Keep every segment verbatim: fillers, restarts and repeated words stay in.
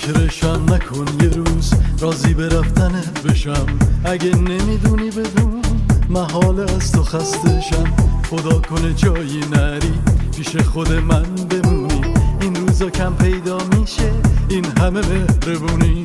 فکرشم نکن یه روز راضی به رفتنت بشم. اگه نمیدونی بدون محال از تو خستشم. خدا کنه جایی نری پیش خود من بمونی. این روزا کم پیدا میشه این همه مهربونی.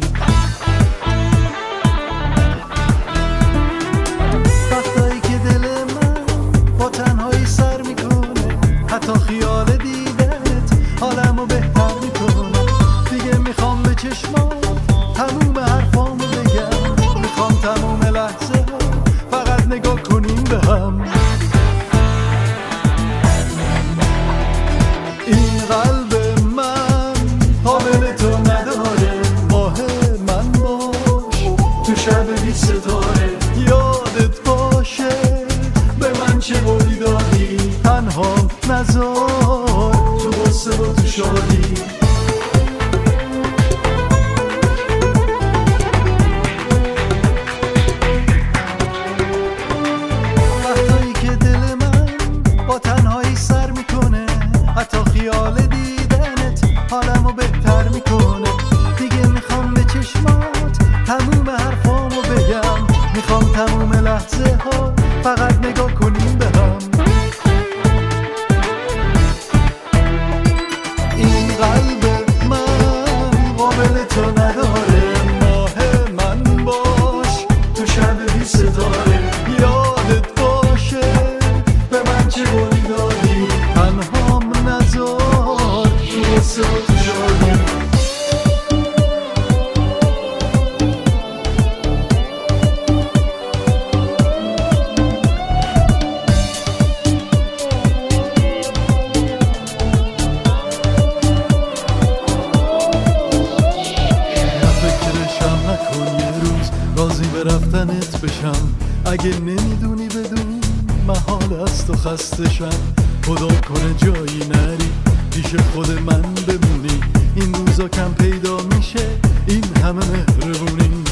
وقتایی که دل من با تنهایی سر میکنه، حتی خیال دیدنت حالمو بهتر میکنه. دیگه میخوام به چشمات تموم حرفامو بگم. میخوام تموم لحظه ها فقط نگاه کنیم به هم. این قلب من قابل تو نداره. ماه من باش تو شب بی ستاره. یادت باشه به من چه قولی دادی. تنها نذار تو غصه و تو شادی. وقتایی که دل من با تنهایی سر میکنه، حتی خیال دیدنت حالمو بهتر میکنه. دیگه میخوام به چشمات تموم حرفامو بگم. میخوام تموم لحظه ها فقط نگاه کنیم به هم. این قلب من قابل تو نداره. ماه من باش تو شب بی ستاره. یادت باشه به من چه قولی دادی. تنهام نذار تو غصه و تو شادی. راضی به رفتنت بشم. اگه نمیدونی بدون محال از تو خستشم. خدا کنه جایی نری پیش خود من بمونی. این روزا کم پیدا میشه این همه مهربونی.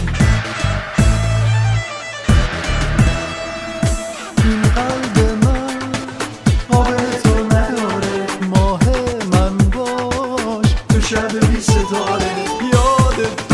این قلب من قابل تو نداره. ماه من باش تو شب بی ستاره. یادت